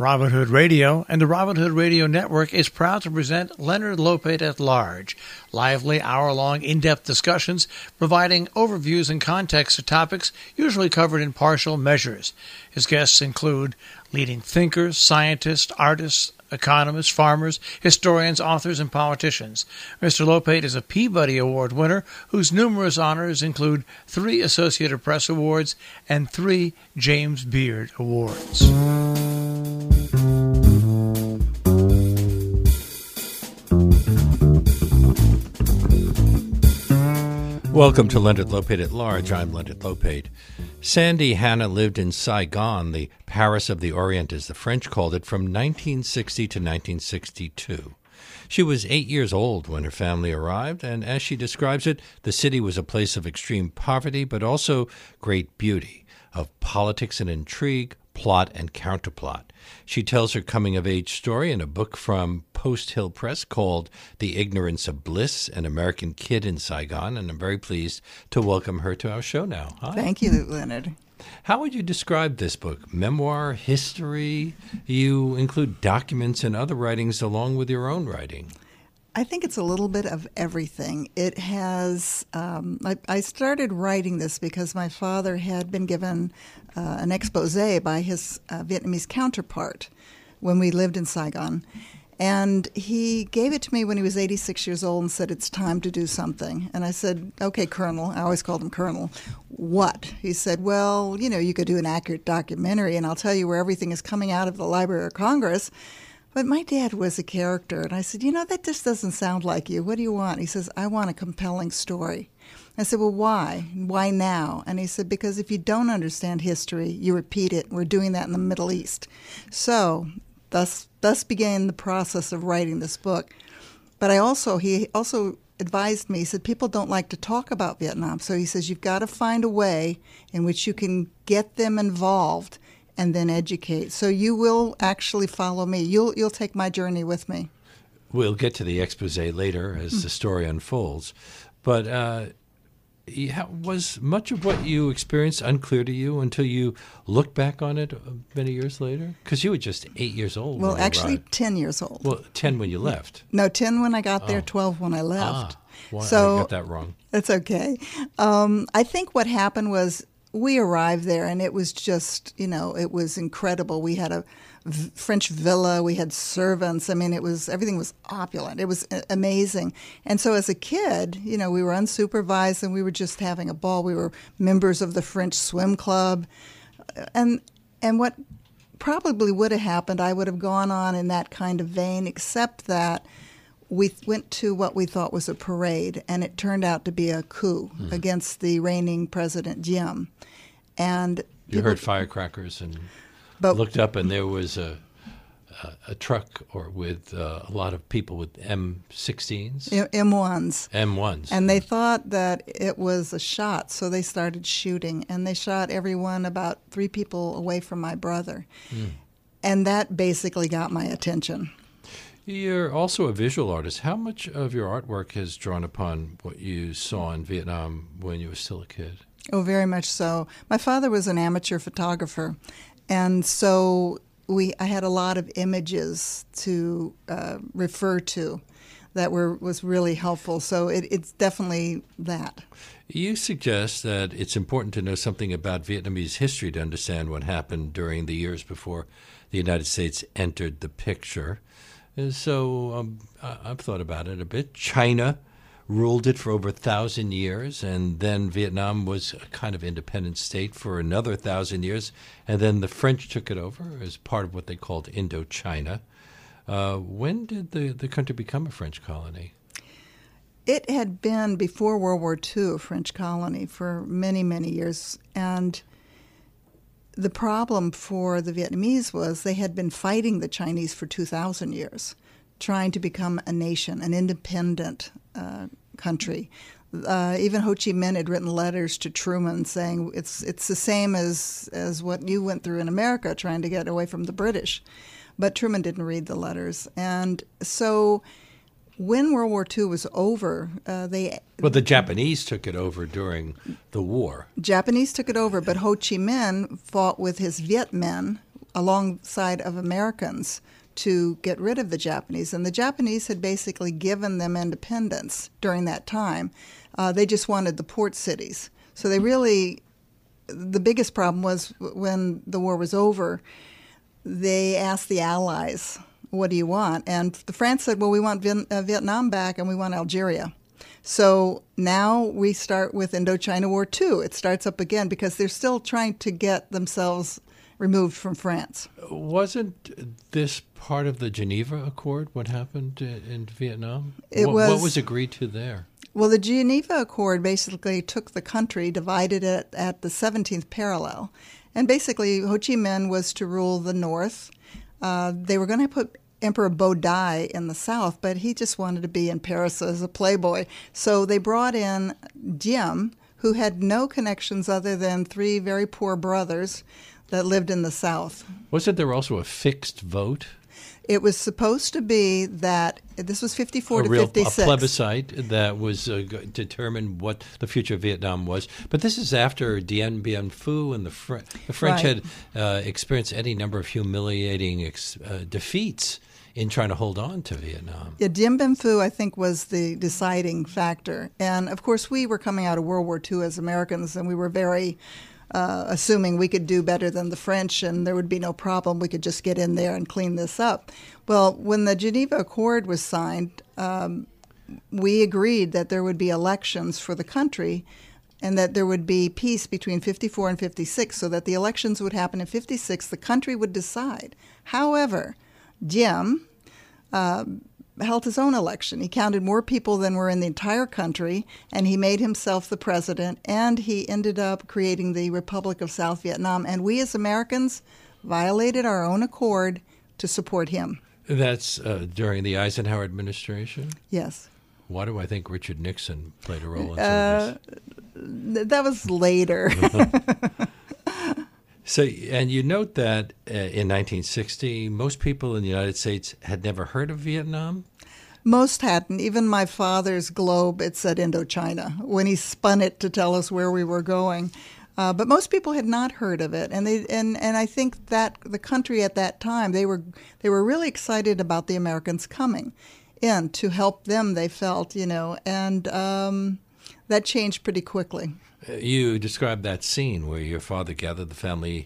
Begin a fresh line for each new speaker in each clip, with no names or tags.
Robin Hood Radio and the Robin Hood Radio Network is proud to present Leonard Lopate at Large, lively hour-long in-depth discussions providing overviews and context to topics usually covered in partial measures. His guests include leading thinkers, scientists, artists, economists, farmers, historians, authors, and politicians. Mr. Lopate is a Peabody Award winner whose numerous honors include 3 Associated Press Awards and 3 James Beard Awards.
Welcome to Leonard Lopate at Large. I'm Leonard Lopate. Sandy Hanna lived in Saigon, the Paris of the Orient, as the French called it, from 1960 to 1962. She was 8 years old when her family arrived, and as she describes it, the city was a place of extreme poverty, but also great beauty, of politics and intrigue, plot and counterplot. She tells her coming-of-age story in a book from Post Hill Press called The Ignorance of Bliss, an American Kid in Saigon, and I'm very pleased to welcome her to our show now. Hi.
Thank you, Leonard.
How would you describe this book? Memoir, history? You include documents and other writings along with your own writing.
I think it's a little bit of everything. It has, I started writing this because my father had been given an expose by his Vietnamese counterpart when we lived in Saigon. And he gave it to me when he was 86 years old and said, it's time to do something. And I said, okay, Colonel. I always called him Colonel. What? He said, well, you could do an accurate documentary, and I'll tell you where everything is coming out of the Library of Congress. But my dad was a character, and I said, that just doesn't sound like you. What do you want? He says, I want a compelling story. I said, well, why? Why now? And he said, because if you don't understand history, you repeat it. We're doing that in the Middle East. So thus began the process of writing this book. But he also advised me, he said, people don't like to talk about Vietnam. So he says, you've got to find a way in which you can get them involved and then educate. So you will actually follow me. You'll take my journey with me.
We'll get to the expose later as the story unfolds. But was much of what you experienced unclear to you until you look back on it many years later? Because you were just 8 years old.
Well, actually
arrived.
10 years old.
Well, 10 when you left.
No, 10 when I got there, 12 when I left.
Well,
so
I got that wrong.
That's okay. I think what happened was we arrived there, and it was just, it was incredible. We had a French villa. We had servants. I mean, everything was opulent. It was amazing. And so as a kid, we were unsupervised, and we were just having a ball. We were members of the French swim club. And what probably would have happened, I would have gone on in that kind of vein, except that we went to what we thought was a parade, and it turned out to be a coup against the reigning President Diem. And
you heard firecrackers and looked up, and there was a truck with a lot of people with M16s?
M1s.
M1s.
And they thought that it was a shot, so they started shooting. And they shot everyone about 3 people away from my brother. And that basically got my attention.
You're also a visual artist. How much of your artwork has drawn upon what you saw in Vietnam when you were still a kid?
Oh, very much so. My father was an amateur photographer, and so I had a lot of images to refer to that was really helpful. So it's definitely that.
You suggest that it's important to know something about Vietnamese history to understand what happened during the years before the United States entered the picture. And so I've thought about it a bit. China ruled it for over 1,000 years, and then Vietnam was a kind of independent state for another 1,000 years, and then the French took it over as part of what they called Indochina. When did the country become a French colony?
It had been, before World War II, a French colony for many, many years, and the problem for the Vietnamese was they had been fighting the Chinese for 2,000 years, trying to become a nation, an independent country. Even Ho Chi Minh had written letters to Truman saying it's the same as what you went through in America, trying to get away from the British. But Truman didn't read the letters. And so when World War II was over,
Well, the Japanese took it over during the war.
Japanese took it over, but Ho Chi Minh fought with his Viet Minh alongside of Americans to get rid of the Japanese. And the Japanese had basically given them independence during that time. They just wanted the port cities. So they really, the biggest problem was when the war was over, they asked the Allies, what do you want? And the France said, well, we want Vietnam back and we want Algeria. So now we start with Indochina War II. It starts up again because they're still trying to get themselves removed from France.
Wasn't this part of the Geneva Accord, what happened in Vietnam? What was agreed to there?
Well, the Geneva Accord basically took the country, divided it at the 17th parallel. And basically, Ho Chi Minh was to rule the north. They were going to put Emperor Bo Dai in the south, but he just wanted to be in Paris as a playboy. So they brought in Diem, who had no connections other than 3 very poor brothers that lived in the south.
Wasn't there also a fixed vote?
It was supposed to be that this was 54 to 56.
A plebiscite that was determine what the future of Vietnam was. But this is after Dien Bien Phu and the French
Right.
had experienced any number of humiliating defeats in trying to hold on to Vietnam.
Yeah, Dien Bien Phu, I think, was the deciding factor. And, of course, we were coming out of World War II as Americans, and we were very assuming we could do better than the French and there would be no problem. We could just get in there and clean this up. Well, when the Geneva Accord was signed, we agreed that there would be elections for the country and that there would be peace between 54 and 56 so that the elections would happen in 56. The country would decide. However, Diem held his own election. He counted more people than were in the entire country, and he made himself the president, and he ended up creating the Republic of South Vietnam. And we as Americans violated our own accord to support him.
That's during the Eisenhower administration?
Yes.
Why do I think Richard Nixon played a role in some of this?
That was later.
So, and you note that in 1960, most people in the United States had never heard of Vietnam?
Most hadn't. Even my father's globe, it said Indochina when he spun it to tell us where we were going. But most people had not heard of it, and I think that the country at that time they were really excited about the Americans coming in to help them. They felt, and that changed pretty quickly.
You described that scene where your father gathered the family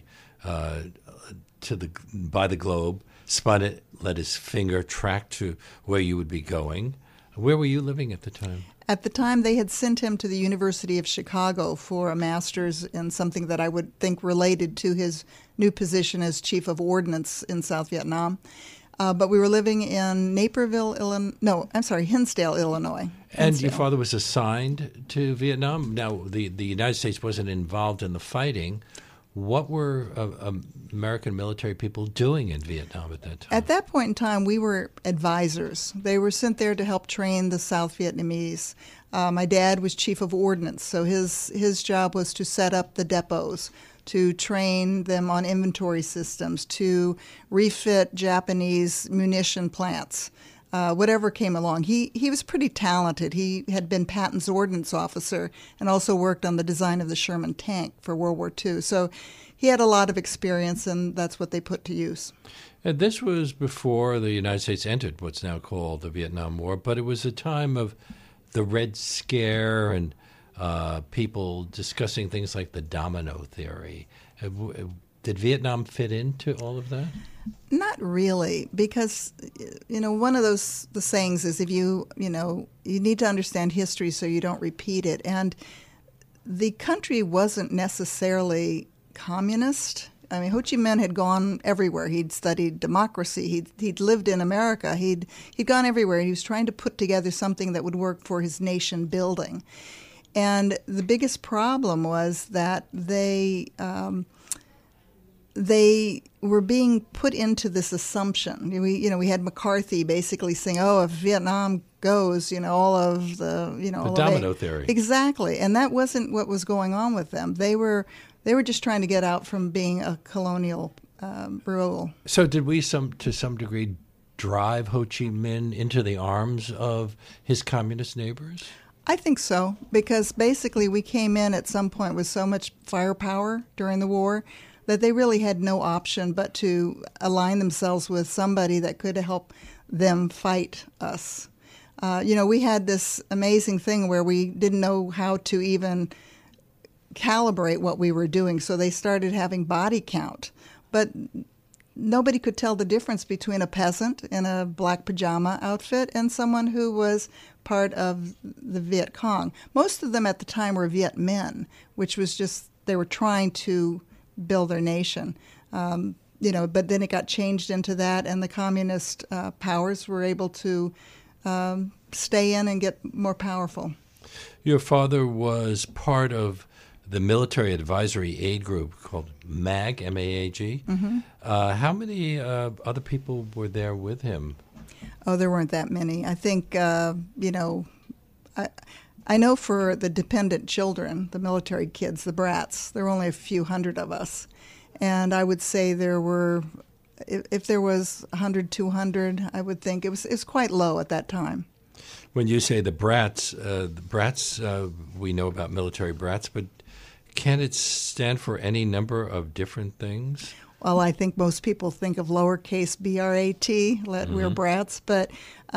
by the globe, spun it, let his finger track to where you would be going. Where were you living at the time?
At the time, they had sent him to the University of Chicago for a master's in something that I would think related to his new position as chief of ordnance in South Vietnam. But we were living in Hinsdale, Illinois.
And your father was assigned to Vietnam. Now, the United States wasn't involved in the fighting. What were American military people doing in Vietnam at that time?
At that point in time, we were advisors. They were sent there to help train the South Vietnamese. My dad was chief of ordnance, so his job was to set up the depots, to train them on inventory systems, to refit Japanese munition plants, whatever came along. He was pretty talented. He had been Patton's ordnance officer and also worked on the design of the Sherman tank for World War II. So he had a lot of experience, and that's what they put to use.
And this was before the United States entered what's now called the Vietnam War, but it was a time of the Red Scare and people discussing things like the domino theory. Did Vietnam fit into all of that?
Not really, because one of the sayings is if you need to understand history so you don't repeat it. And the country wasn't necessarily communist. I mean, Ho Chi Minh had gone everywhere. He'd studied democracy. He'd lived in America. He'd gone everywhere. He was trying to put together something that would work for his nation building. And the biggest problem was that they were being put into this assumption. We had McCarthy basically saying, "Oh, if Vietnam goes, all of the
the domino theory."
Exactly, and that wasn't what was going on with them. They were just trying to get out from being a colonial rule.
So, did we to some degree drive Ho Chi Minh into the arms of his communist neighbors?
I think so, because basically we came in at some point with so much firepower during the war that they really had no option but to align themselves with somebody that could help them fight us. We had this amazing thing where we didn't know how to even calibrate what we were doing, so they started having body count. But nobody could tell the difference between a peasant in a black pajama outfit and someone who was part of the Viet Cong. Most of them at the time were Viet Minh, which was just, they were trying to build their nation. But then it got changed into that, and the communist powers were able to stay in and get more powerful.
Your father was part of the military advisory aid group called MAG, M-A-A-G.
Mm-hmm.
How many other people were there with him?
Oh, there weren't that many. I think, I know for the dependent children, the military kids, the brats, there were only a few hundred of us. And I would say there were, if there was 100, 200, I would think it was quite low at that time.
When you say the brats, we know about military brats, but can it stand for any number of different things?
Well, I think most people think of lowercase B-R-A-T, we're brats, but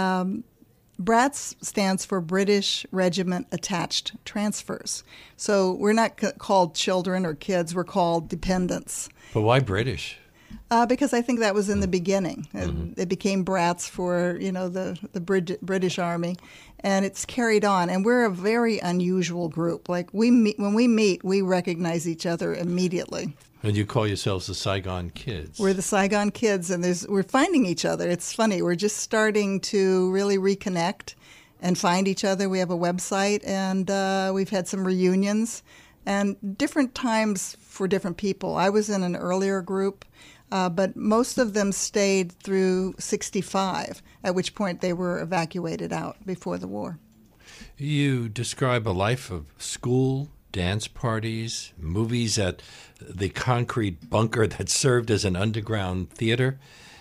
BRATS stands for British Regiment Attached Transfers. So we're not called children or kids, we're called dependents.
But why British?
Because I think that was in the beginning. It became brats for, the British Army, and it's carried on. And we're a very unusual group. Like when we meet, we recognize each other immediately.
And you call yourselves the Saigon Kids.
We're the Saigon Kids, and we're finding each other. It's funny. We're just starting to really reconnect and find each other. We have a website, and we've had some reunions, and different times for different people. I was in an earlier group, but most of them stayed through 1965, at which point they were evacuated out before the war.
You describe a life of school, dance parties, movies at the concrete bunker that served as an underground theater.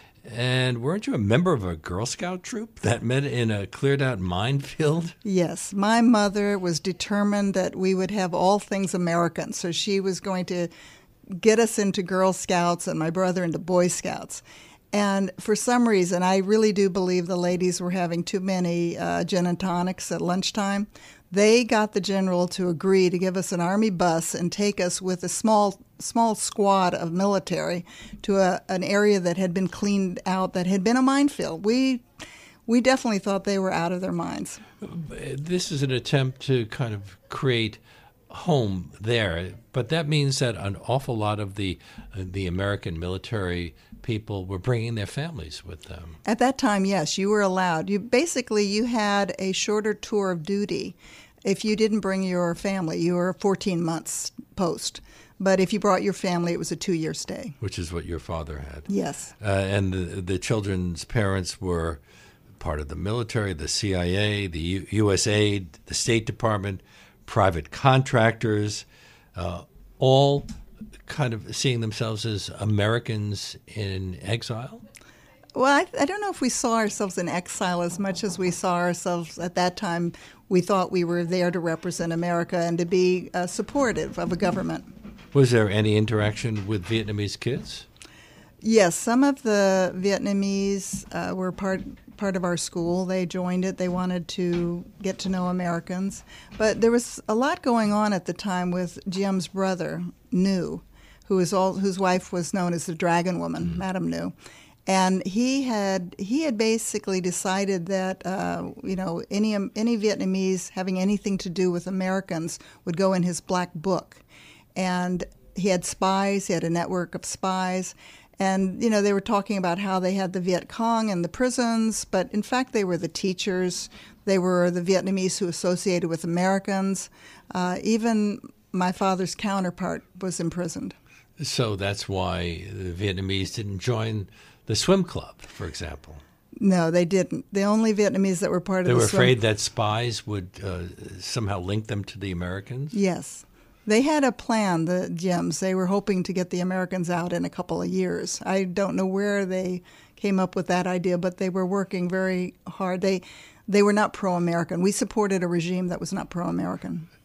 And weren't you a member of a Girl Scout troop that met in a cleared-out minefield?
Yes. My mother was determined that we would have all things American, so she was going to get us into Girl Scouts and my brother into Boy Scouts. And for some reason, I really do believe the ladies were having too many gin and tonics at lunchtime. They got the general to agree to give us an Army bus and take us with a small squad of military to an area that had been cleaned out, that had been a minefield. We definitely thought they were out of their minds.
This is an attempt to kind of create home there, but that means that an awful lot of the American military people were bringing their families with them. At
that time, yes, you were allowed. You had a shorter tour of duty. If you didn't bring your family, you were 14 months post. But if you brought your family, it was a 2-year stay.
Which is what your father had.
Yes.
And the children's parents were part of the military, the CIA, the USAID, the State Department, private contractors, all kind of seeing themselves as Americans in exile?
Well, I don't know if we saw ourselves in exile as much as we saw ourselves at that time. We thought we were there to represent America and to be supportive of a government.
Was there any interaction with Vietnamese kids?
Yes, some of the Vietnamese were part of our school. They joined it. They wanted to get to know Americans. But there was a lot going on at the time with Giem's brother, Nhu, whose wife was known as the Dragon Woman, Madame Nhu. And he had basically decided that any Vietnamese having anything to do with Americans would go in his black book. And he had spies. He had a network of spies. And, they were talking about how they had the Viet Cong in the prisons, but in fact they were the teachers. They were the Vietnamese who associated with Americans. Even my father's counterpart was imprisoned.
So that's why the Vietnamese didn't join the swim club, for example.
No, they didn't. The only Vietnamese that were part of the swim club.
They were afraid that spies would somehow link them to the Americans?
Yes. They had a plan, the Giems. They were hoping to get the Americans out in a couple of years. I don't know where they came up with that idea, but they were working very hard. They were not pro-American. We supported a regime that was not pro-American.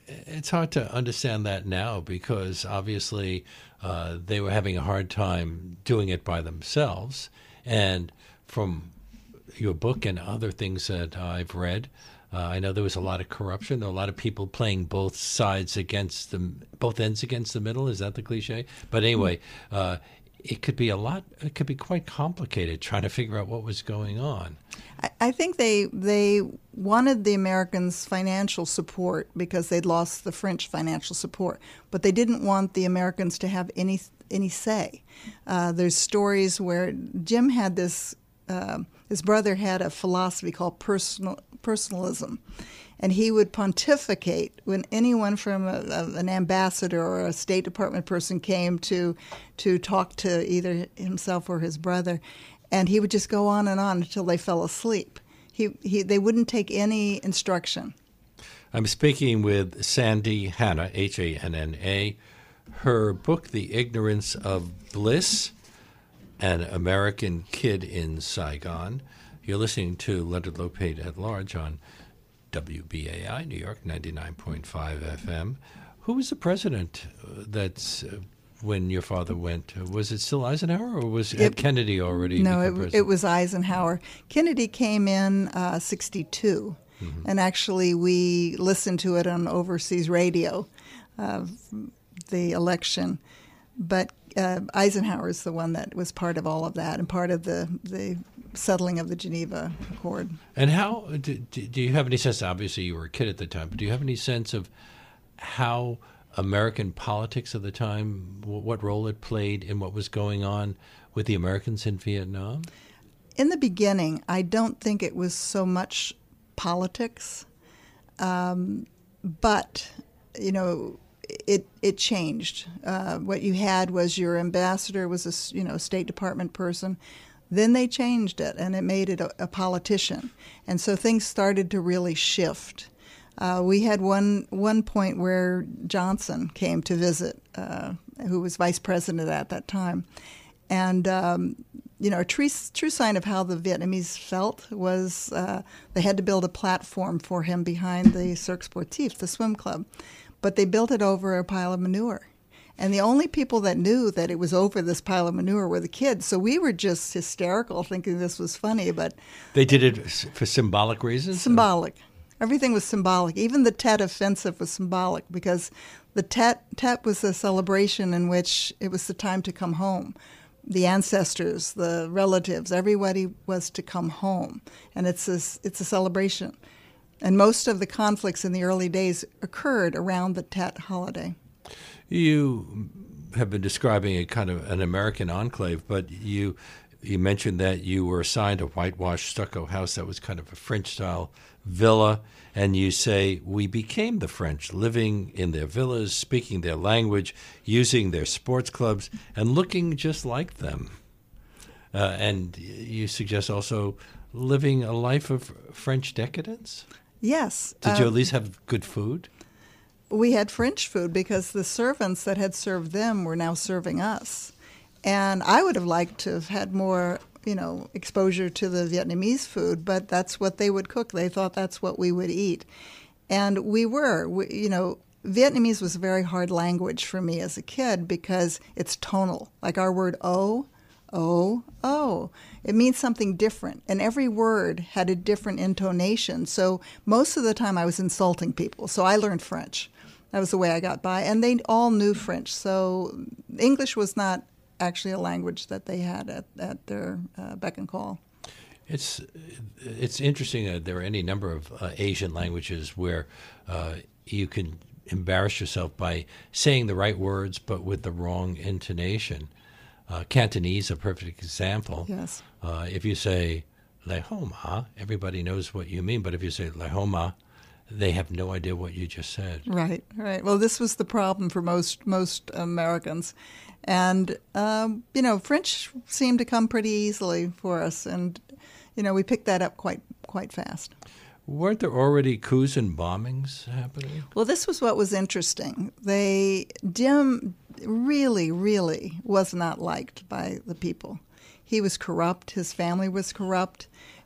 It's hard to understand that now because obviously they were having a hard time doing it by themselves. And from your book and other things that I've read, I know there was a lot of corruption, a lot of people playing both sides against both ends against the middle. Is that the cliche? But anyway, it could be it could be quite complicated trying to figure out what was going on.
I think they wanted the Americans' financial support because they'd lost the French financial support, but they didn't want the Americans to have any say. There's stories where Jim had this. His brother had a philosophy called personalism, and he would pontificate when anyone from an ambassador or a State Department person came to talk to either himself or his brother, and he would just go on and on until they fell asleep. They wouldn't take any instruction.
I'm speaking with Sandy Hanna, Hanna. Her book, The Ignorance of Bliss, An American Kid in Saigon. You're listening to Leonard Lopate at Large on WBAI, New York, 99.5 FM. Who was the president when your father went? Was it still Eisenhower, or had Kennedy already become president?
No, it was Eisenhower. Kennedy came in 62, and actually we listened to it on overseas radio, the election. But Eisenhower is the one that was part of all of that and part of the settling of the Geneva Accord.
And how do you have any sense? Obviously, you were a kid at the time, but do you have any sense of how American politics of the time, what role it played in what was going on with the Americans in Vietnam?
In the beginning, I don't think it was so much politics, but it changed. What you had was your ambassador was a State Department person. Then they changed it, and it made it a politician, and so things started to really shift. We had one point where Johnson came to visit, who was vice president at that time, and a true sign of how the Vietnamese felt was they had to build a platform for him behind the Cirque Sportif, the swim club, but they built it over a pile of manure. And the only people that knew that it was over this pile of manure were the kids. So we were just hysterical thinking this was funny. But
they did it for symbolic reasons?
Symbolic. Everything was symbolic. Even the Tet Offensive was symbolic because the Tet was a celebration in which it was the time to come home. The ancestors, the relatives, everybody was to come home. And it's a celebration. And most of the conflicts in the early days occurred around the Tet holiday.
You have been describing a kind of an American enclave, but you mentioned that you were assigned a whitewashed stucco house that was kind of a French-style villa, and you say, we became the French, living in their villas, speaking their language, using their sports clubs, and looking just like them. And you suggest also living a life of French decadence?
Yes.
Did you at least have good food?
We had French food because the servants that had served them were now serving us. And I would have liked to have had more, exposure to the Vietnamese food, but that's what they would cook. They thought that's what we would eat. And Vietnamese was a very hard language for me as a kid because it's tonal. Like our word oh. It means something different. And every word had a different intonation. So most of the time I was insulting people. So I learned French. That was the way I got by. And they all knew French. So English was not actually a language that they had at their beck and call.
It's interesting that there are any number of Asian languages where you can embarrass yourself by saying the right words but with the wrong intonation. Cantonese, a perfect example.
Yes.
If you say "le homa," everybody knows what you mean. But if you say "le homa," they have no idea what you just said.
Right. Well, this was the problem for most Americans, and French seemed to come pretty easily for us, and we picked that up quite fast.
Weren't there already coups and bombings happening?
Well, this was what was interesting. Jim really, really was not liked by the people. He was corrupt. His family was corrupt.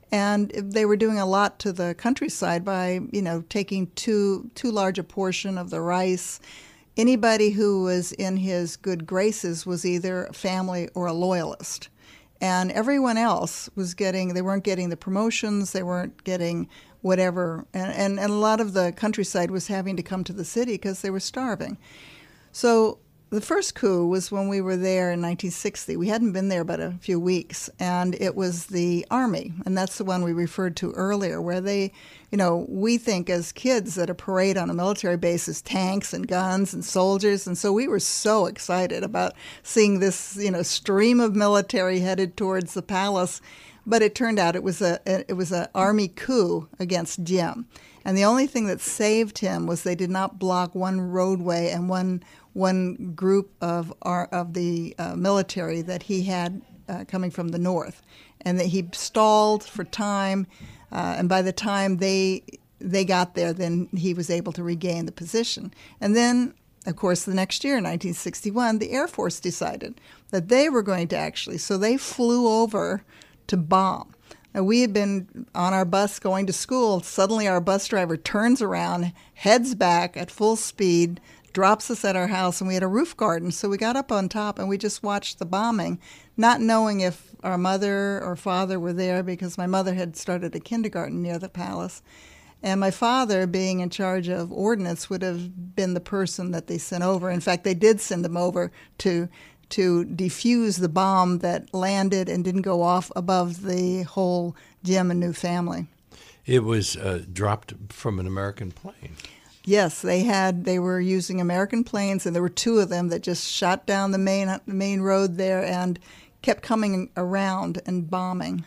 And they were doing a lot to the countryside by, taking too large a portion of the rice. Anybody who was in his good graces was either a family or a loyalist. And everyone else they weren't getting the promotions, they weren't getting whatever. And a lot of the countryside was having to come to the city because they were starving. So the first coup was when we were there in 1960. We hadn't been there but a few weeks, and it was the Army, and that's the one we referred to earlier, where they, we think as kids that a parade on a military base is tanks and guns and soldiers, and so we were so excited about seeing this, stream of military headed towards the palace. But it turned out it was an Army coup against Diem, and the only thing that saved him was they did not block one roadway and one group of the military that he had coming from the north, and that he stalled for time, and by the time they got there, then he was able to regain the position. And then, of course, the next year, in 1961, the Air Force decided that they were going to so they flew over to bomb. And we had been on our bus going to school. Suddenly our bus driver turns around, heads back at full speed, drops us at our house, and we had a roof garden. So we got up on top and we just watched the bombing, not knowing if our mother or father were there, because my mother had started a kindergarten near the palace. And my father, being in charge of ordnance, would have been the person that they sent over. In fact, they did send him over to defuse the bomb that landed and didn't go off above the whole Diem and New family.
It was dropped from an American plane.
Yes, they were using American planes, and there were two of them that just shot down the main road there and kept coming around and bombing.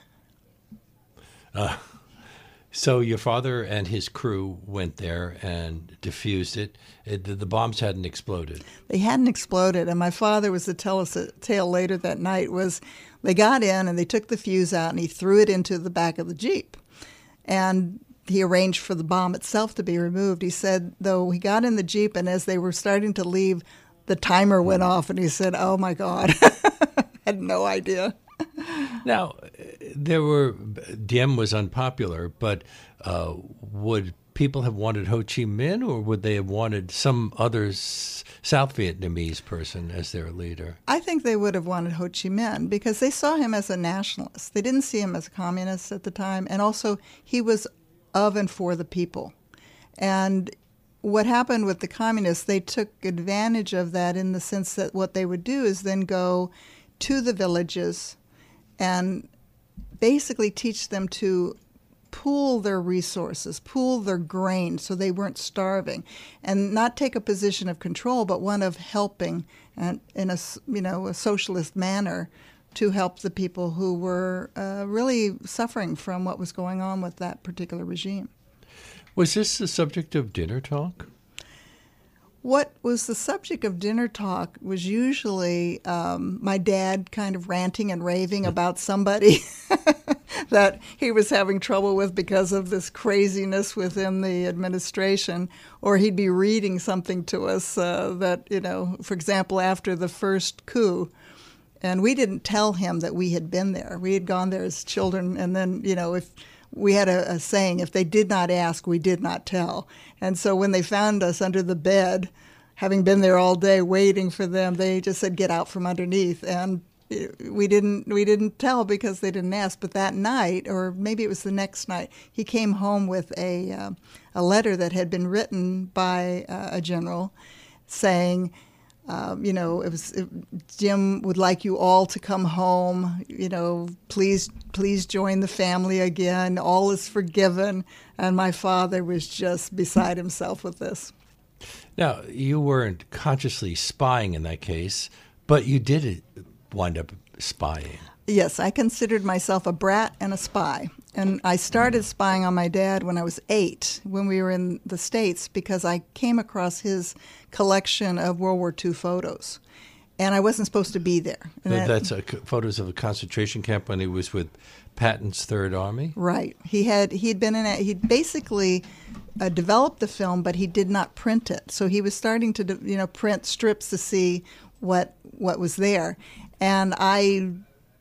So your father and his crew went there and defused it. The bombs hadn't exploded.
They hadn't exploded, and my father was to tell us a tale later that night was they got in and they took the fuse out and he threw it into the back of the Jeep. And he arranged for the bomb itself to be removed. He said, though, he got in the Jeep, and as they were starting to leave, the timer went off, and he said, "Oh, my God." I had no idea.
Now, Diem was unpopular, but would people have wanted Ho Chi Minh, or would they have wanted some other South Vietnamese person as their leader?
I think they would have wanted Ho Chi Minh because they saw him as a nationalist. They didn't see him as a communist at the time, and also he was of and for the people. And what happened with the communists, they took advantage of that in the sense that what they would do is then go to the villages and basically teach them to pool their resources, pool their grain so they weren't starving, and not take a position of control, but one of helping and in a socialist manner to help the people who were really suffering from what was going on with that particular regime.
Was this the subject of dinner talk?
What was the subject of dinner talk was usually my dad kind of ranting and raving about somebody that he was having trouble with because of this craziness within the administration, or he'd be reading something to us that, for example, after the first coup, and we didn't tell him that we had been there. We had gone there as children, and then, if we had a saying, if they did not ask, we did not tell. And so when they found us under the bed, having been there all day waiting for them, they just said, "Get out from underneath." And we didn't tell because they didn't ask. But that night, or maybe it was the next night, he came home with a letter that had been written by a general saying, Jim would like you all to come home. Please join the family again. All is forgiven. And my father was just beside himself with this.
Now, you weren't consciously spying in that case, but you did wind up spying.
Yes, I considered myself a brat and a spy. And I started spying on my dad when I was 8, when we were in the States, because I came across his collection of World War II photos. And I wasn't supposed to be there.
That's photos of a concentration camp when he was with Patton's Third Army?
Right. He'd been in it. He'd basically developed the film, but he did not print it. So he was starting to print strips to see what was there. And I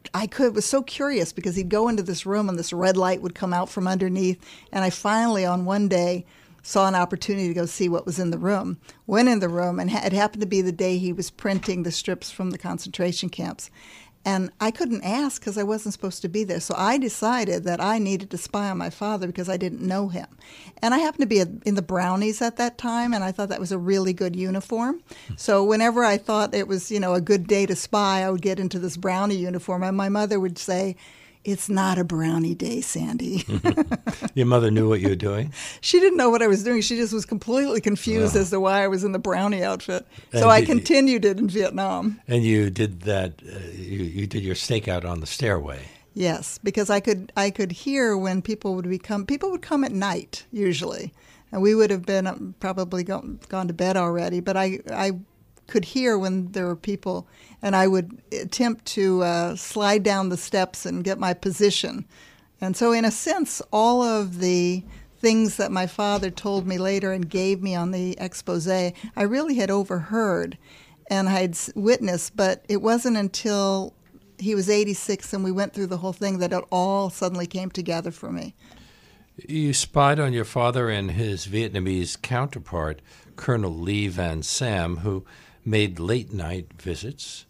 was so curious because he'd go into this room and this red light would come out from underneath. And I finally, on one day, saw an opportunity to go see what was in the room. Went in the room, and it happened to be the day he was printing the strips from the concentration camps. And I couldn't ask because I wasn't supposed to be there. So I decided that I needed to spy on my father because I didn't know him. And I happened to be in the Brownies at that time, and I thought that was a really good uniform. So whenever I thought it was, a good day to spy, I would get into this Brownie uniform. And my mother would say, "It's not a Brownie day, Sandy."
Your mother knew what you were doing?
She didn't know what I was doing. She just was completely confused as to why I was in the Brownie outfit.
And
So I continued it in Vietnam.
And you did that, you did your stakeout on the stairway.
Yes, because I could hear when people would come at night usually. And we would have been probably gone to bed already, but I could hear when there were people, and I would attempt to slide down the steps and get my position. And so in a sense, all of the things that my father told me later and gave me on the expose, I really had overheard and I had witnessed, but it wasn't until he was 86 and we went through the whole thing that it all suddenly came together for me.
You spied on your father and his Vietnamese counterpart, Colonel Lee Van Sam, who made late-night visits.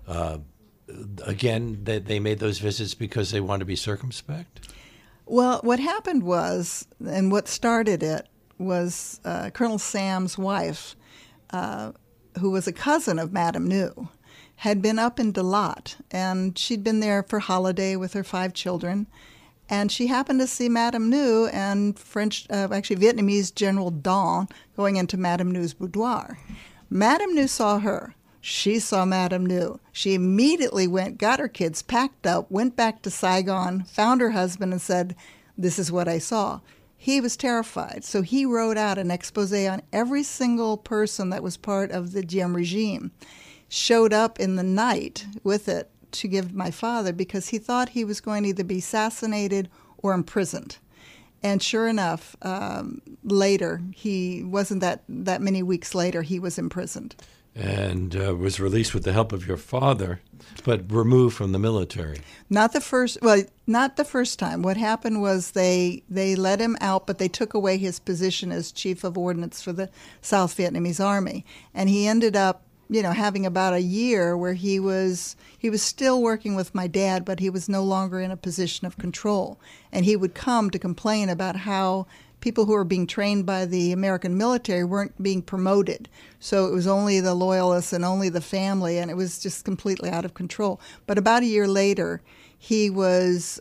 Again, they made those visits because they wanted to be circumspect?
Well, what happened was, and what started it, was Colonel Sam's wife, who was a cousin of Madame Nu, had been up in Dalat, and she'd been there for holiday with her 5 children, and she happened to see Madame Nu and Vietnamese General Don going into Madame Nu's boudoir. Madame Nu saw her. She saw Madame Nu. She immediately got her kids packed up, went back to Saigon, found her husband, and said, "This is what I saw." He was terrified, so he wrote out an expose on every single person that was part of the Diem regime. Showed up in the night with it to give my father because he thought he was going to either be assassinated or imprisoned. And sure enough, later, he wasn't that many weeks later, he was imprisoned.
And was released with the help of your father, but removed from the military.
Not the first time. What happened was they let him out, but they took away his position as chief of ordnance for the South Vietnamese Army. And he ended up, having about a year where he was still working with my dad, but he was no longer in a position of control. And he would come to complain about how people who were being trained by the American military weren't being promoted. So it was only the loyalists and only the family, and it was just completely out of control. But about a year later, he was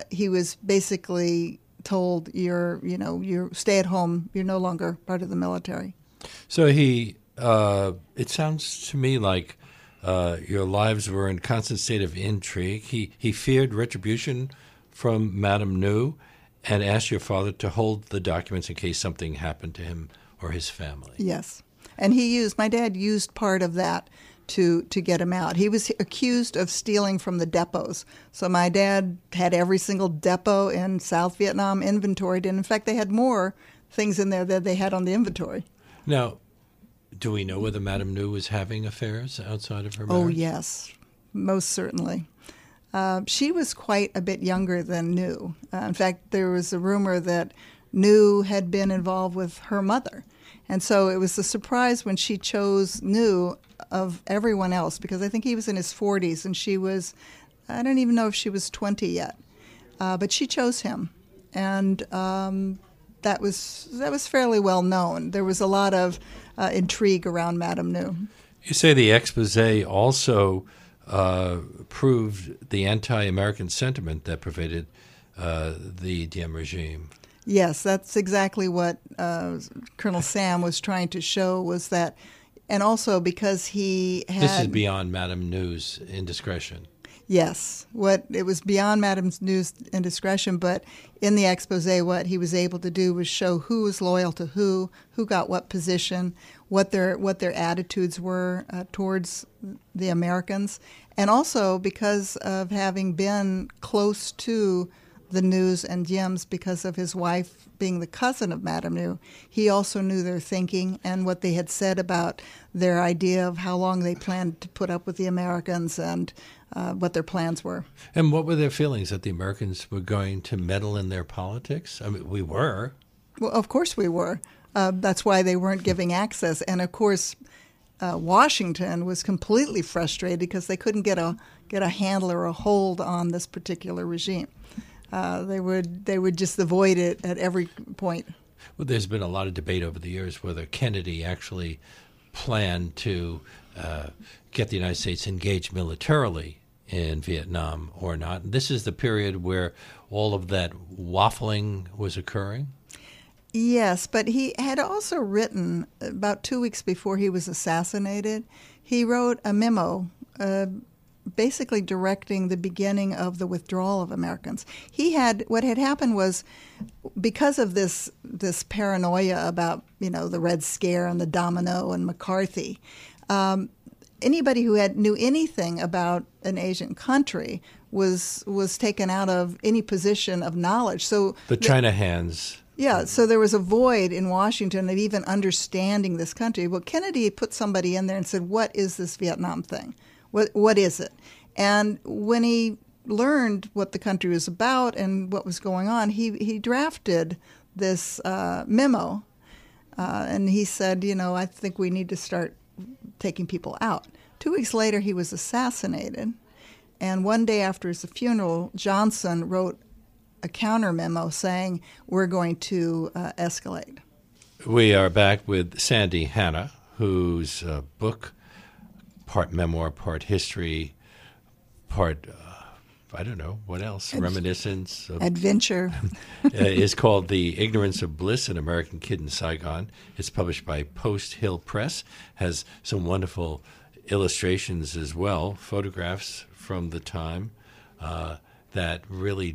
basically told, "You're stay at home. You're no longer part of the military."
So it sounds to me like your lives were in constant state of intrigue. He feared retribution from Madame Nu and asked your father to hold the documents in case something happened to him or his family.
Yes. And my dad used part of that to get him out. He was accused of stealing from the depots. So my dad had every single depot in South Vietnam inventoried, and in fact they had more things in there than they had on the inventory.
Now, do we know whether Madame Nu was having affairs outside of her marriage?
Oh, yes, most certainly. She was quite a bit younger than Nu. In fact, there was a rumor that Nu had been involved with her mother. And so it was a surprise when she chose Nu of everyone else, because I think he was in his 40s and she was, I don't even know if she was 20 yet. But she chose him. And that was fairly well known. There was a lot of intrigue around Madame Nu.
You say the expose also proved the anti-American sentiment that pervaded the Diem regime.
Yes, that's exactly what Colonel Sam was trying to show, was that, and also because he had...
This is beyond Madame Nu's indiscretion.
Yes, it was beyond Madame Nu's indiscretion, but in the expose, what he was able to do was show who was loyal to who got what position, what their attitudes were towards the Americans, and also because of having been close to the Nus and Diems because of his wife being the cousin of Madame Nu. He also knew their thinking and what they had said about their idea of how long they planned to put up with the Americans and what their plans were.
And what were their feelings that the Americans were going to meddle in their politics? I mean, we were.
Well, of course we were. That's why they weren't giving access. And of course, Washington was completely frustrated because they couldn't get a handle or a hold on this particular regime. They would just avoid it at every point.
Well, there's been a lot of debate over the years whether Kennedy actually planned to get the United States engaged militarily in Vietnam or not. This is the period where all of that waffling was occurring.
Yes, but he had also written, about 2 weeks before he was assassinated, he wrote a memo basically directing the beginning of the withdrawal of Americans. What had happened was, because of this paranoia about, the Red Scare and the Domino and McCarthy, anybody who knew anything about an Asian country was taken out of any position of knowledge. So
the China hands.
Yeah, so there was a void in Washington of even understanding this country. Well, Kennedy put somebody in there and said, what is this Vietnam thing? What is it? And when he learned what the country was about and what was going on, he drafted this memo, and he said, I think we need to start taking people out. 2 weeks later, he was assassinated, and one day after his funeral, Johnson wrote a counter memo saying, we're going to escalate.
We are back with Sandy Hanna, whose book, part memoir, part history, part, I don't know, what else? Reminiscence.
Adventure.
Is called The Ignorance of Bliss, An American Kid in Saigon. It's published by Post Hill Press, has some wonderful illustrations as well, photographs from the time that really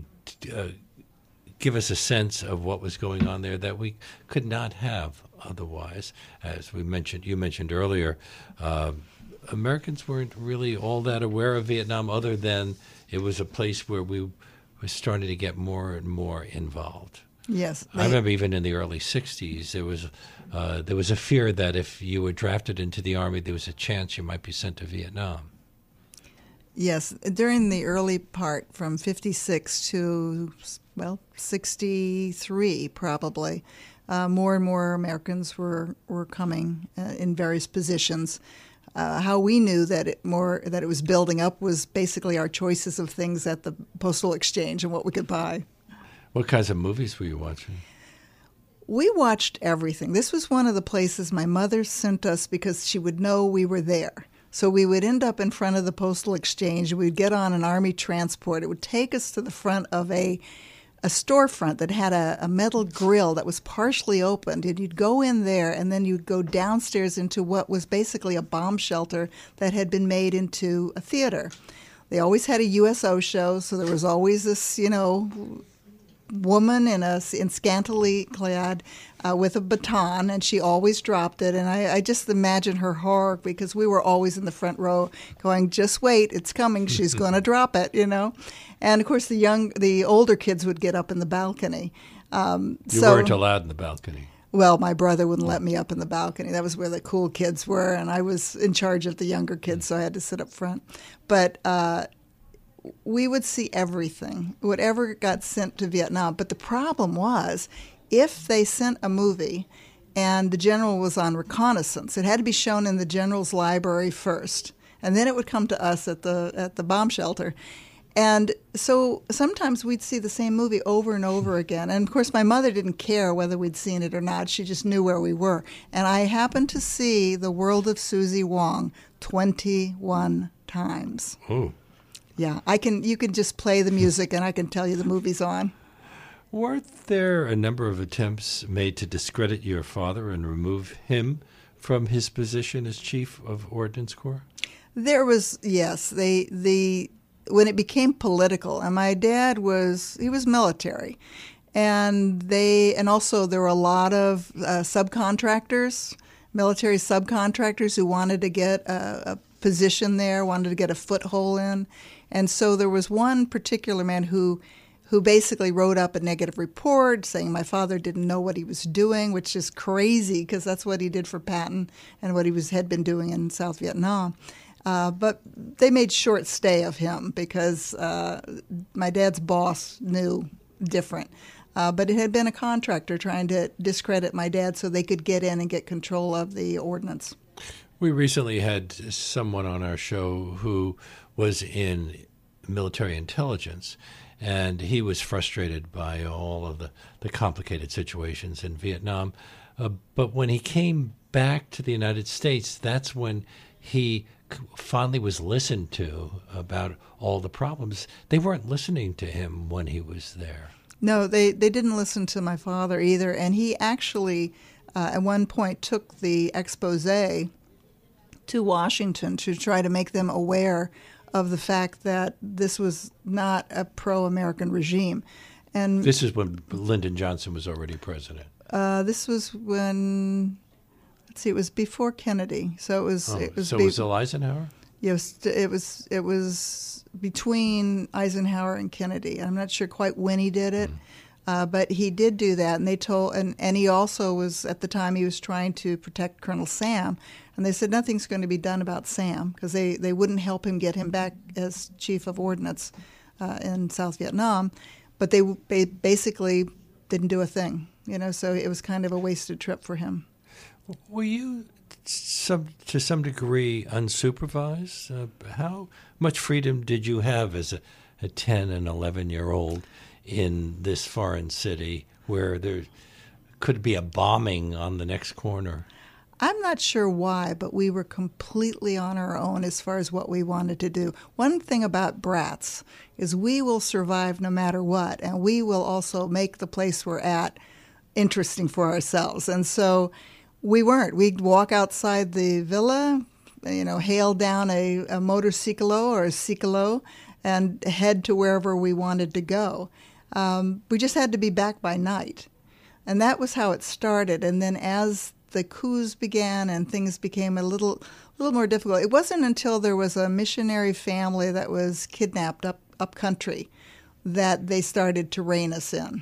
give us a sense of what was going on there that we could not have otherwise. As you mentioned earlier, Americans weren't really all that aware of Vietnam, other than it was a place where we were starting to get more and more involved.
Yes,
I remember even in the early '60s, there was a fear that if you were drafted into the Army, there was a chance you might be sent to Vietnam.
Yes, during the early part, from 56 to, 63 probably, more and more Americans were coming in various positions. How we knew that it was building up was basically our choices of things at the postal exchange and what we could buy.
What kinds of movies were you watching?
We watched everything. This was one of the places my mother sent us because she would know we were there. So we would end up in front of the postal exchange. We'd get on an Army transport. It would take us to the front of a storefront that had a metal grill that was partially opened. And you'd go in there, and then you'd go downstairs into what was basically a bomb shelter that had been made into a theater. They always had a USO show, so there was always this, woman in scantily clad with a baton, and she always dropped it. And I just imagine her horror, because we were always in the front row going, just wait, it's coming, she's going to drop it, And of course the older kids would get up in the balcony.
You weren't allowed in the balcony.
Well, my brother wouldn't let me up in the balcony. That was where the cool kids were, and I was in charge of the younger kids, so I had to sit up front. But we would see everything, whatever got sent to Vietnam. But the problem was, if they sent a movie and the general was on reconnaissance, it had to be shown in the general's library first, and then it would come to us at the bomb shelter. And so sometimes we'd see the same movie over and over again. And, of course, my mother didn't care whether we'd seen it or not. She just knew where we were. And I happened to see The World of Susie Wong 21 times.
Oh.
Yeah, you can just play the music and I can tell you the movie's on.
Weren't there a number of attempts made to discredit your father and remove him from his position as Chief of Ordnance Corps?
There was, yes. When it became political, and my dad was military, and also there were a lot of subcontractors, military subcontractors who wanted to get a position there, wanted to get a foothold in. And so there was one particular man who who basically wrote up a negative report saying my father didn't know what he was doing, which is crazy because that's what he did for Patton and what he had been doing in South Vietnam. But they made short stay of him because my dad's boss knew different. But it had been a contractor trying to discredit my dad so they could get in and get control of the ordnance.
We recently had someone on our show who was in military intelligence, and he was frustrated by all of the complicated situations in Vietnam. But when he came back to the United States, that's when he finally was listened to about all the problems. They weren't listening to him when he was there.
No, they didn't listen to my father either. And he actually, at one point, took the expose to Washington to try to make them aware of the fact that this was not a pro-American regime. And
this is when Lyndon Johnson was already president.
This was when, let's see, it was before Kennedy. So it was.
Oh,
it was.
So was it Eisenhower?
Yes, it was between Eisenhower and Kennedy. I'm not sure quite when he did it, but he did do that. And they told, and he also was at the time he was trying to protect Colonel Sam, and they said nothing's going to be done about Sam because they wouldn't help him get him back as chief of ordnance in South Vietnam, but they basically didn't do a thing. So it was kind of a wasted trip for him.
Were you to some degree unsupervised? How much freedom did you have as a 10 and 11-year-old in this foreign city where there could be a bombing on the next corner?
I'm not sure why, but we were completely on our own as far as what we wanted to do. One thing about brats is we will survive no matter what, and we will also make the place we're at interesting for ourselves. And so we weren't. We'd walk outside the villa, hail down a motorcyclo or a ciclo and head to wherever we wanted to go. We just had to be back by night. And that was how it started. And then as the coups began and things became a little more difficult, it wasn't until there was a missionary family that was kidnapped up country that they started to rein us in.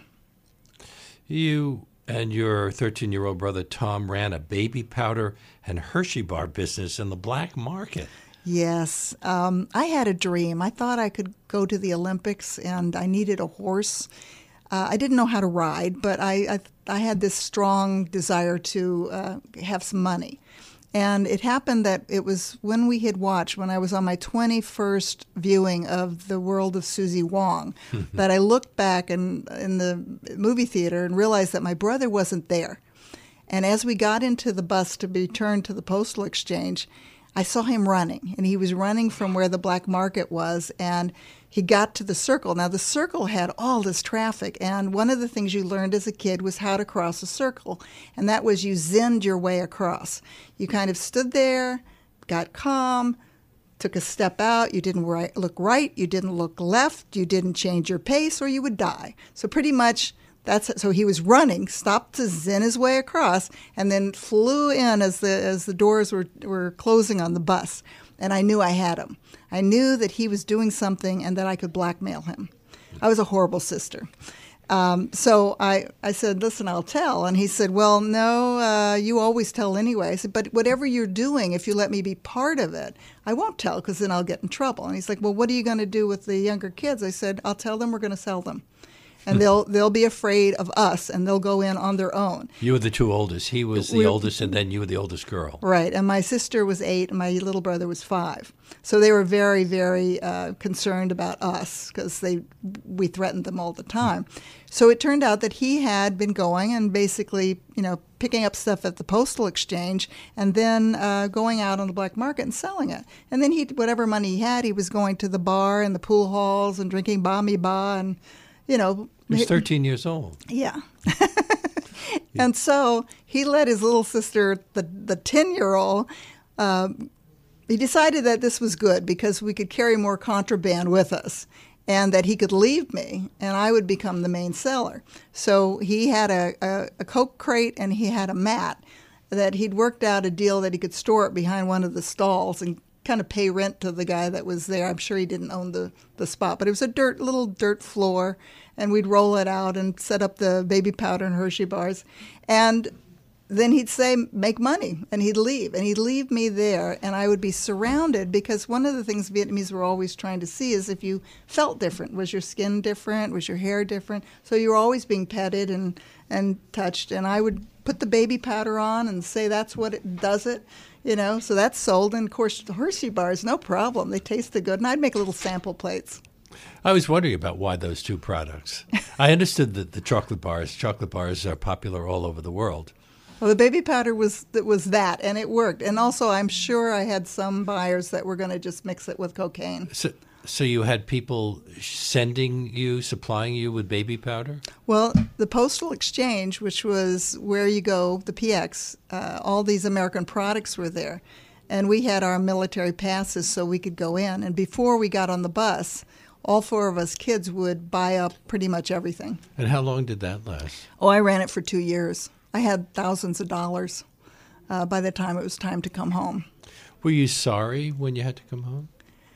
You and your 13-year-old brother Tom ran a baby powder and Hershey bar business in the black market.
Yes. I had a dream. I thought I could go to the Olympics, and I needed a horse. I didn't know how to ride, but I had this strong desire to have some money. And it happened that it was when we had watched, when I was on my 21st viewing of The World of Susie Wong, that I looked back in the movie theater and realized that my brother wasn't there. And as we got into the bus to be turned to the postal exchange, I saw him running, and he was running from where the black market was, and he got to the circle. Now, the circle had all this traffic, and one of the things you learned as a kid was how to cross a circle, and that was you zinned your way across. You kind of stood there, got calm, took a step out, you didn't look right, you didn't look left, you didn't change your pace, or you would die. So pretty much that's it. So he was running, stopped to zin his way across, and then flew in as the doors were closing on the bus. And I knew I had him. I knew that he was doing something and that I could blackmail him. I was a horrible sister. So I said, listen, I'll tell. And he said, well, no, you always tell anyway. I said, but whatever you're doing, if you let me be part of it, I won't tell because then I'll get in trouble. And he's like, well, what are you going to do with the younger kids? I said, I'll tell them we're going to sell them. And they'll be afraid of us, and they'll go in on their own.
You were the two oldest. He was the oldest, and then you were the oldest girl.
Right, and my sister was 8, and my little brother was 5. So they were very, very concerned about us because we threatened them all the time. So it turned out that he had been going and basically, picking up stuff at the postal exchange and then going out on the black market and selling it. And then whatever money he had, he was going to the bar and the pool halls and drinking bami ba and he
was 13 years old.
Yeah. And so he let his little sister, the 10-year-old, he decided that this was good because we could carry more contraband with us and that he could leave me and I would become the main seller. So he had a Coke crate and he had a mat that he'd worked out a deal that he could store it behind one of the stalls and kind of pay rent to the guy that was there. I'm sure he didn't own the spot, but it was a little dirt floor, and we'd roll it out and set up the baby powder and Hershey bars. And then he'd say, make money, and he'd leave. And he'd leave me there, and I would be surrounded, because one of the things Vietnamese were always trying to see is if you felt different. Was your skin different? Was your hair different? So you were always being petted and touched. And I would put the baby powder on and say that's what it does it, So that's sold. And, of course, the Hershey bars, no problem. They tasted good. And I'd make little sample plates.
I was wondering about why those two products. I understood that the chocolate bars are popular all over the world.
Well, the baby powder was that, and it worked. And also, I'm sure I had some buyers that were going to just mix it with cocaine.
So you had people supplying you with baby powder?
Well, the Postal Exchange, which was where you go, the PX, all these American products were there. And we had our military passes so we could go in. And before we got on the bus, all four of us kids would buy up pretty much everything.
And how long did that last?
Oh, I ran it for 2 years. I had thousands of dollars by the time it was time to come home.
Were you sorry when you had to come home?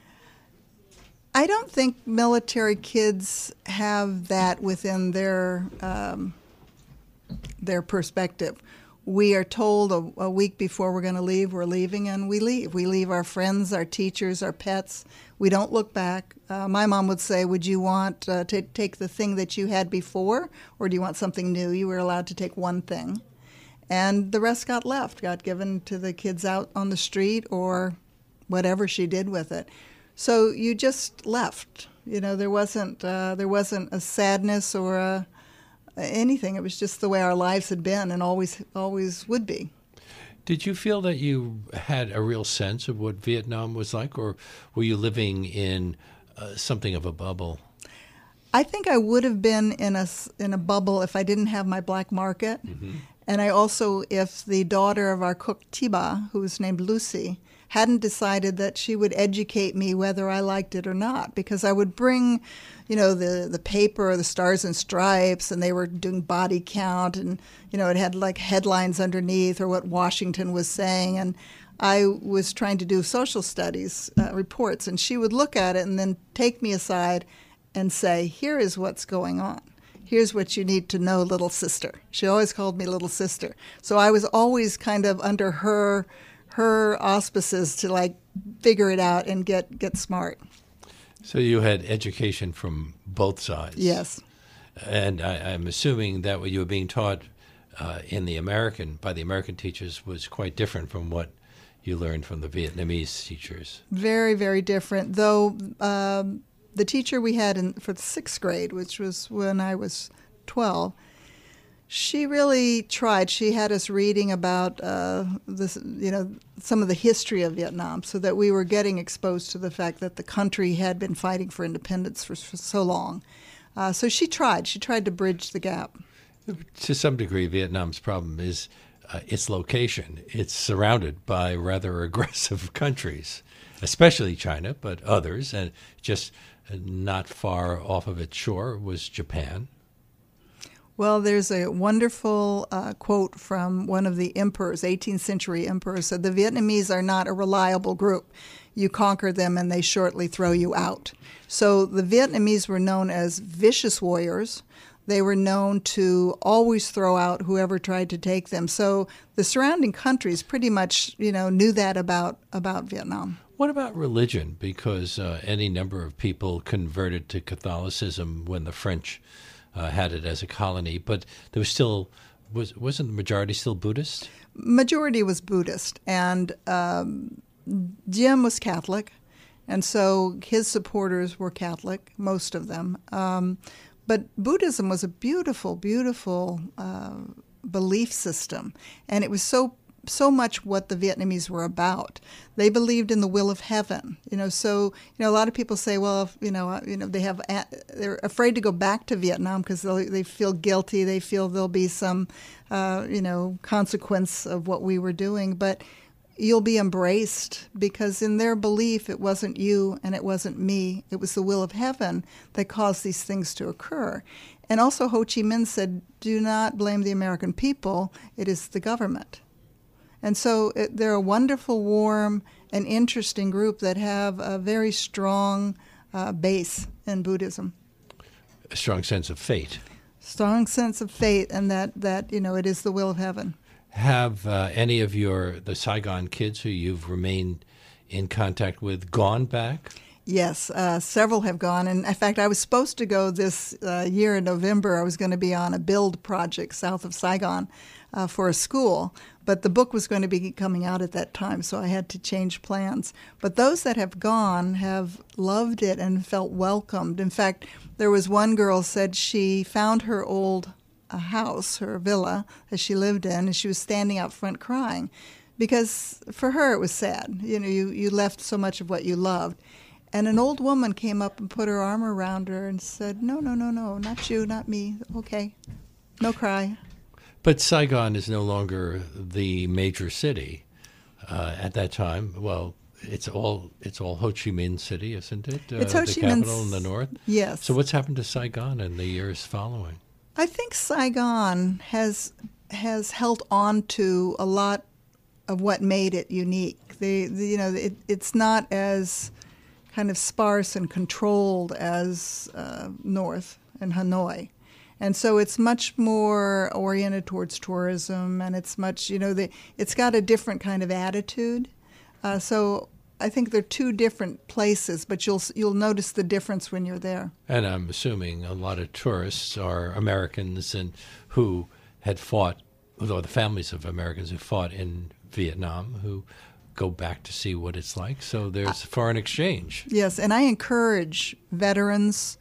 I don't think military kids have that within their perspective. We are told a week before we're going to leave, we're leaving, and we leave. We leave our friends, our teachers, our pets. We don't look back. My mom would say, would you want to take the thing that you had before, or do you want something new? You were allowed to take one thing. And the rest got given to the kids out on the street or whatever she did with it. So you just left. There wasn't a sadness or anything. It was just the way our lives had been and always would be.
Did you feel that you had a real sense of what Vietnam was like, or were you living in something of a bubble?
I think I would have been in a bubble if I didn't have my black market. Mm-hmm. And I also, if the daughter of our cook, Tiba, who was named Lucy, hadn't decided that she would educate me whether I liked it or not, because I would bring, the paper, the Stars and Stripes, and they were doing body count, and, it had like headlines underneath or what Washington was saying, and I was trying to do social studies reports, and she would look at it and then take me aside and say, here is what's going on. Here's what you need to know, little sister. She always called me little sister. So I was always kind of under her auspices to figure it out and get smart.
So you had education from both sides.
Yes.
And I'm assuming that what you were being taught by the American teachers was quite different from what you learned from the Vietnamese teachers. Very,
very different. Though the teacher we had for the 6th grade, which was when I was 12, she really tried. She had us reading about some of the history of Vietnam, so that we were getting exposed to the fact that the country had been fighting for independence for so long. So she tried to bridge the gap.
To some degree, Vietnam's problem is its location. It's surrounded by rather aggressive countries, especially China, but others, and just not far off of its shore was Japan.
Well, there's a wonderful quote from one of the emperors, 18th century emperors, said, the Vietnamese are not a reliable group. You conquer them and they shortly throw you out. So the Vietnamese were known as vicious warriors. They were known to always throw out whoever tried to take them. So the surrounding countries pretty much, knew that about Vietnam.
What about religion? Because any number of people converted to Catholicism when the French had it as a colony, but there was still wasn't the majority still Buddhist?
Majority was Buddhist, and Diem was Catholic, and so his supporters were Catholic, most of them. But Buddhism was a beautiful, beautiful belief system, and it was so much what the Vietnamese were about. They believed in the will of heaven. So a lot of people say, well, they're afraid to go back to Vietnam because they feel guilty. They feel there'll be some, consequence of what we were doing. But you'll be embraced because in their belief, it wasn't you and it wasn't me. It was the will of heaven that caused these things to occur. And also Ho Chi Minh said, do not blame the American people. It is the government. And so they're a wonderful, warm, an interesting group that have a very strong base in Buddhism.
A strong sense of fate.
Strong sense of fate, and that it is the will of heaven.
Have any of the Saigon kids who you've remained in contact with gone back?
Yes, several have gone. And in fact, I was supposed to go this year in November. I was going to be on a build project south of Saigon for a school. But the book was going to be coming out at that time, so I had to change plans. But those that have gone have loved it and felt welcomed. In fact, there was one girl said she found her old house, her villa that she lived in, and she was standing out front crying. Because for her it was sad. You left so much of what you loved. And an old woman came up and put her arm around her and said, no, not you, not me. Okay, no cry.
But Saigon is no longer the major city at that time. Well, it's all Ho Chi Minh City, isn't it?
It's Ho Chi
the
Minh
capital in the north?
Yes.
So what's happened to Saigon in the years following?
I think Saigon has held on to a lot of what made it unique. It's not as kind of sparse and controlled as north and Hanoi. And so it's much more oriented towards tourism, and it's much, it's got a different kind of attitude. So I think they're two different places, but you'll notice the difference when you're there.
And I'm assuming a lot of tourists are Americans and who had fought, although the families of Americans who fought in Vietnam, who go back to see what it's like. So there's foreign exchange.
Yes, and I encourage veterans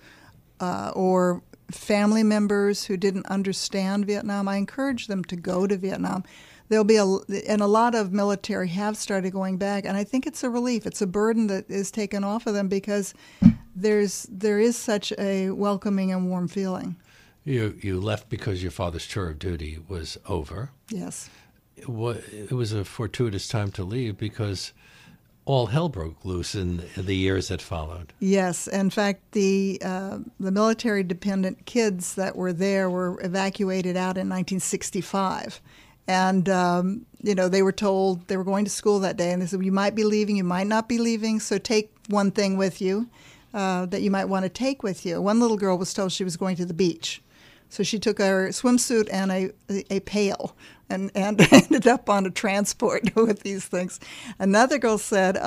or family members who didn't understand Vietnam, I encourage them to go to Vietnam. There'll be and a lot of military have started going back, and I think it's a relief. It's a burden that is taken off of them because there is such a welcoming and warm feeling.
You left because your father's tour of duty was over.
Yes.
It was a fortuitous time to leave because all hell broke loose in the years that followed. Yes.
In fact, the military-dependent kids that were there were evacuated out in 1965. And, they were told they were going to school that day, and they said, you might be leaving, you might not be leaving, so take one thing with you that you might want to take with you. One little girl was told she was going to the beach. So she took her swimsuit and a pail and ended up on a transport with these things. Another girl said,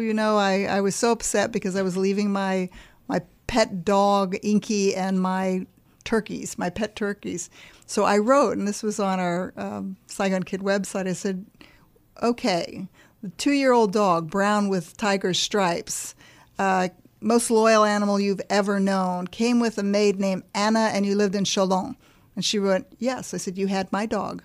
I was so upset because I was leaving my pet dog, Inky, and my pet turkeys. So I wrote, and this was on our Saigon Kid website, I said, okay, the 2-year-old dog, brown with tiger stripes, most loyal animal you've ever known, came with a maid named Anna, and you lived in Cholon. And she wrote, yes. I said, you had my dog.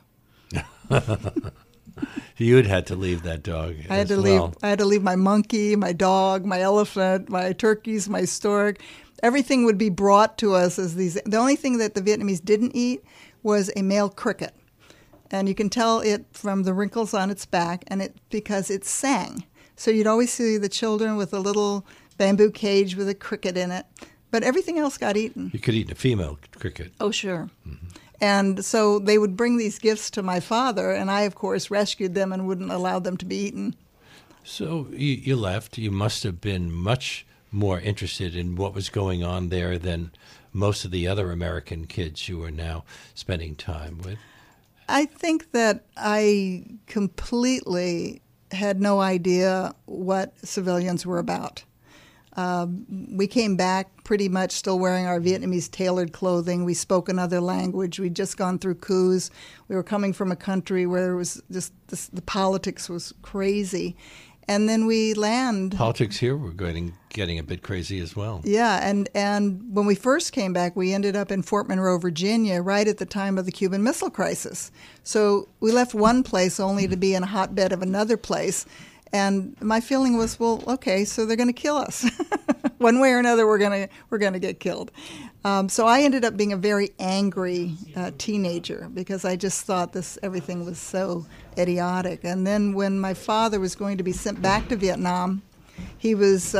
You'd had to leave that dog.
I had to leave my monkey, my dog, my elephant, my turkeys, my stork. Everything would be brought to us as these. The only thing that the Vietnamese didn't eat was a male cricket. And you can tell it from the wrinkles on its back, because it sang. So you'd always see the children with a little bamboo cage with a cricket in it. But everything else got eaten.
You could eat a female cricket.
Oh, sure. Mm-hmm. And so they would bring these gifts to my father, and I, of course, rescued them and wouldn't allow them to be eaten.
So you left. You must have been much more interested in what was going on there than most of the other American kids you are now spending time with.
I think that I completely had no idea what civilians were about. We came back pretty much still wearing our Vietnamese tailored clothing. We spoke another language. We'd just gone through coups. We were coming from a country where it was just the politics was crazy. And then we land.
Politics here were getting a bit crazy as well.
Yeah, and when we first came back, we ended up in Fort Monroe, Virginia, right at the time of the Cuban Missile Crisis. So we left one place only to be in a hotbed of another place. And my feeling was, well, okay, so they're going to kill us. One way or another, we're going to get killed. So I ended up being a very angry teenager because I just thought everything was so idiotic. And then when my father was going to be sent back to Vietnam, he was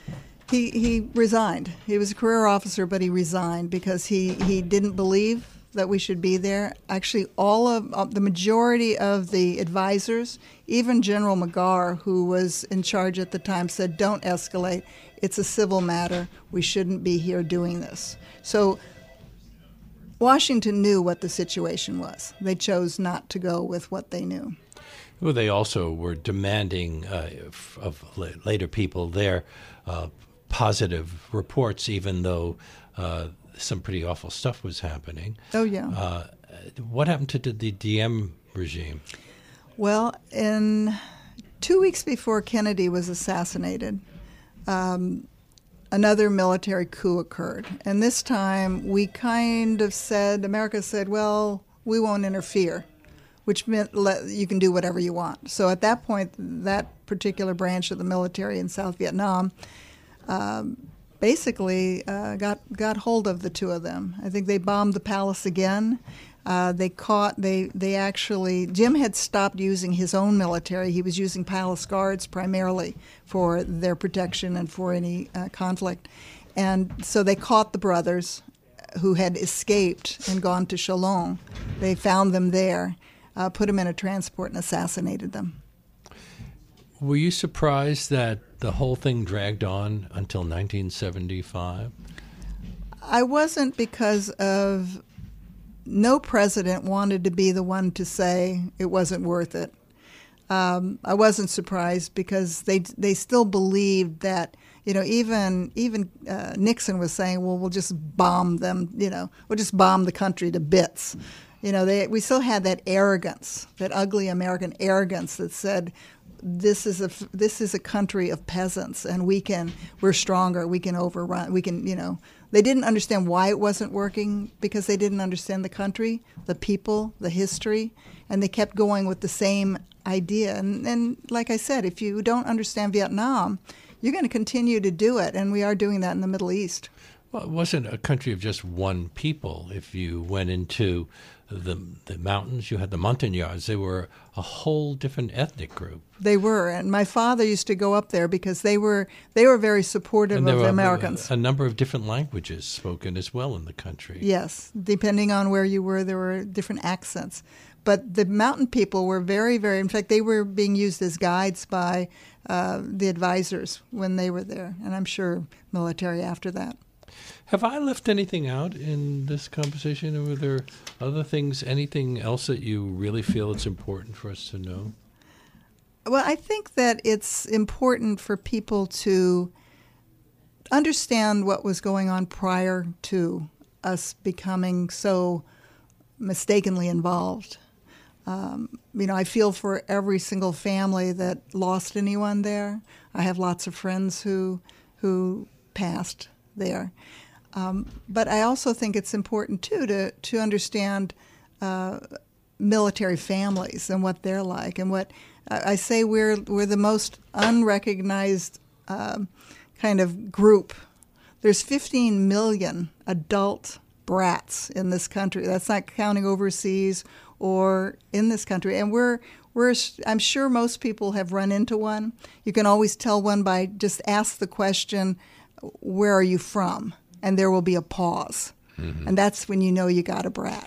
he resigned. He was a career officer, but he resigned because he didn't believe that we should be there. Actually, all of the majority of the advisors, even General McGarr, who was in charge at the time, said, don't escalate. It's a civil matter. We shouldn't be here doing this. So Washington knew what the situation was. They chose not to go with what they knew.
Well, they also were demanding of later people their positive reports, even though some pretty awful stuff was happening.
Oh, yeah.
What happened to the Diem regime?
Well, in 2 weeks before Kennedy was assassinated, another military coup occurred. And this time we kind of said, America said, well, we won't interfere, which meant you can do whatever you want. So at that point, that particular branch of the military in South Vietnam basically got hold of the two of them. I think they bombed the palace again. They actually, Jim had stopped using his own military. He was using palace guards primarily for their protection and for any conflict. And so they caught the brothers who had escaped and gone to Chalon. They found them there, put them in a transport and assassinated them.
Were you surprised that the whole thing dragged on until 1975?
I wasn't, because of no president wanted to be the one to say it wasn't worth it. I wasn't surprised because they still believed that, even Nixon was saying, well, we'll just bomb them, we'll just bomb the country to bits. We still had that arrogance, that ugly American arrogance that said, this is a country of peasants, and we're stronger, we can overrun, They didn't understand why it wasn't working, because they didn't understand the country, the people, the history, and they kept going with the same idea. And like I said, if you don't understand Vietnam, you're going to continue to do it, and we are doing that in the Middle East.
Well, it wasn't a country of just one people. If you went into the mountains, you had the Montagnards. They were a whole different ethnic group.
They were, and my father used to go up there because they were very supportive of the Americans.
A number of different languages spoken as well in the country.
Yes, depending on where you were, there were different accents. But the mountain people were very, very, in fact, they were being used as guides by the advisors when they were there, and I'm sure military after that.
Have I left anything out in this conversation, or were there other things, anything else that you really feel it's important for us to know?
Well, I think that it's important for people to understand what was going on prior to us becoming so mistakenly involved. I feel for every single family that lost anyone there. I have lots of friends who passed there. But I also think it's important, too, to understand military families and what they're like. And what I say, we're the most unrecognized kind of group. There's 15 million adult brats in this country. That's not counting overseas or in this country. And I'm sure most people have run into one. You can always tell one by just ask the question, where are you from? And there will be a pause. Mm-hmm. And that's when you know you got a brat.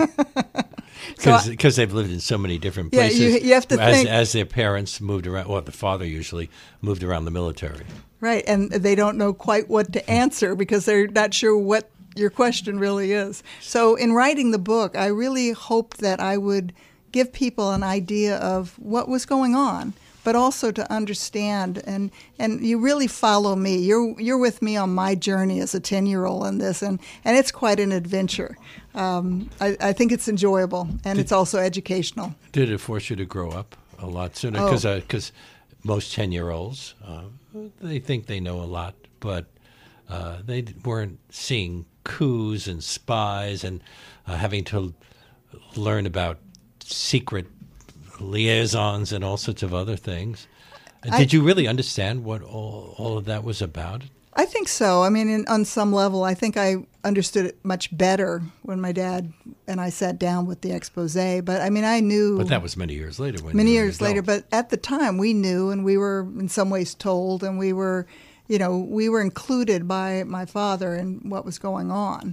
Because they've lived in so many different places.
Yeah, you have to think.
As their parents moved around, the father usually moved around the military.
Right, and they don't know quite what to answer because they're not sure what your question really is. So in writing the book, I really hoped that I would give people an idea of what was going on, but also to understand, and you really follow me. You're with me on my journey as a 10-year-old in this, and it's quite an adventure. I think it's enjoyable, and it's also educational.
Did it force you to grow up a lot sooner? Because most 10-year-olds, they think they know a lot, but they weren't seeing coups and spies and having to learn about secret liaisons and all sorts of other things. Did you really understand what all of that was about?
I think so. I mean, on some level, I think I understood it much better when my dad and I sat down with the expose. But I mean, I knew.
But that was many years later.
But at the time, we knew, and we were in some ways told, and we were included by my father in what was going on.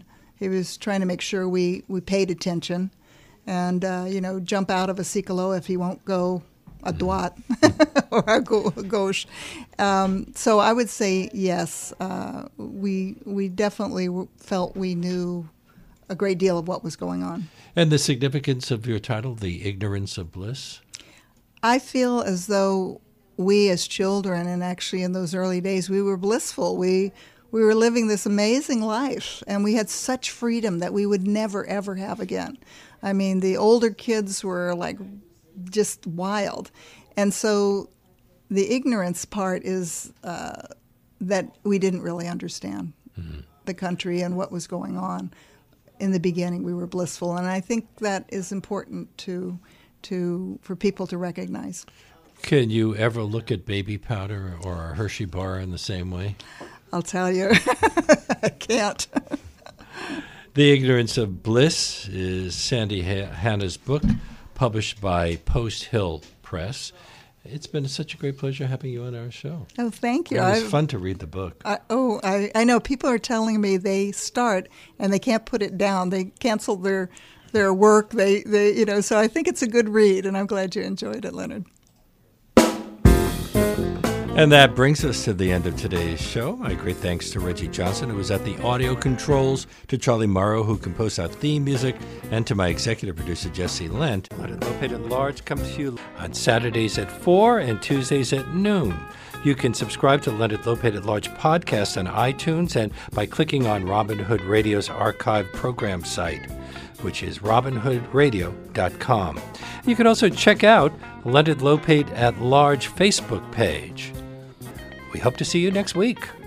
He was trying to make sure we paid attention and, jump out of a cyclo if he won't go a droite or a gauche. So I would say yes, we definitely felt we knew a great deal of what was going on.
And the significance of your title, The Ignorance of Bliss?
I feel as though we as children, and actually in those early days, we were blissful. We were living this amazing life, and we had such freedom that we would never, ever have again. I mean, the older kids were like just wild. And so the ignorance part is that we didn't really understand the country and what was going on. In the beginning, we were blissful, and I think that is important for people to recognize.
Can you ever look at baby powder or a Hershey bar in the same way?
I'll tell you, I can't.
The Ignorance of Bliss is Sandy Hanna's book, published by Post Hill Press. It's been such a great pleasure having you on our show.
Oh, thank you.
It was fun to read the book.
I know. People are telling me they start and they can't put it down. They cancel their work. So I think it's a good read, and I'm glad you enjoyed it, Leonard.
And that brings us to the end of today's show. My great thanks to Reggie Johnson, who was at the audio controls, to Charlie Morrow, who composed our theme music, and to my executive producer, Jesse Lent. Leonard Lopate at Large comes to you on Saturdays at 4 and Tuesdays at noon. You can subscribe to Leonard Lopate at Large podcast on iTunes and by clicking on Robin Hood Radio's archive program site, which is robinhoodradio.com. You can also check out Leonard Lopate at Large Facebook page. We hope to see you next week.